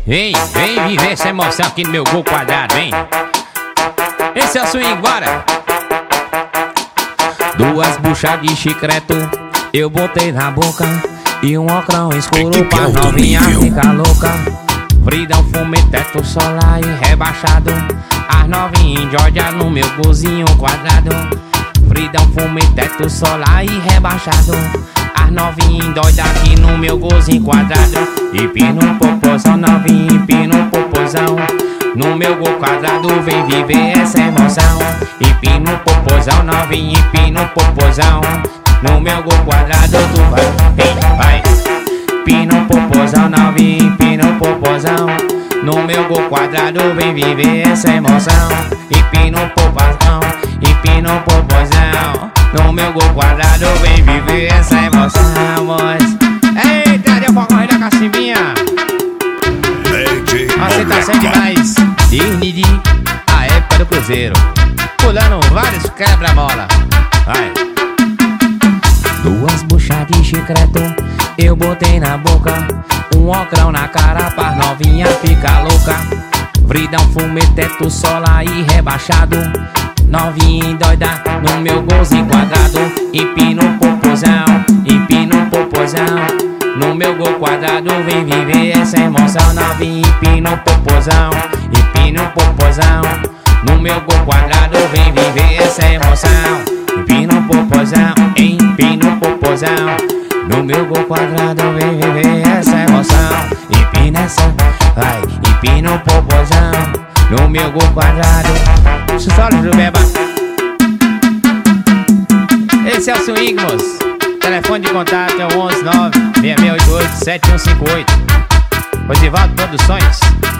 Vem viver essa emoção aqui no meu gol quadrado, vem. Esse é o swing, bora. Duas buchas de chicreto eu botei na boca e um ocrão escuro pra novinha ficar louca. Fridão, fume, teto solar e rebaixado. As novinhas Georgia no meu golzinho quadrado. Fridão, fume, teto solar e rebaixado. As novinhas doida aqui no meu golzinho quadrado. Empina o popozão, novinha, empina o popozão. No meu gol quadrado vem viver essa emoção. Empina o popozão, novinha, empina o popozão. No meu gol quadrado tu vai. Empina o popozão, novinha, empina o popozão. No meu gol quadrado vem viver essa emoção. Empina o popozão, empina o popozão. No meu gol quadrado vem viver essa emoção, moço. Eita, deu pra correr da cacimbinha. Você tá sendo demais. Disney, a época do Cruzeiro. Pulando vários quebra-mola. Vai. Duas buchas de chicreto eu botei na boca. Um ocrão na cara pra novinha ficar louca. Fridão, fume, teto solar e rebaixado. Novinha doida no meu golzinho quadrado. Empina o popozão, empina o popozão. No meu gol quadrado vem viver essa emoção. Novinha, empina o popozão, empina o popozão. No meu gol quadrado vem viver essa emoção. Empina o popozão, empina o popozão. No meu gol quadrado vem viver essa emoção. Empina essa, vai, empina o popozão. No meu gol quadrado. Solo do Beba. Esse é o swing, moço. Telefone de contato é o 119-6688-7158. Rosivaldo Produções.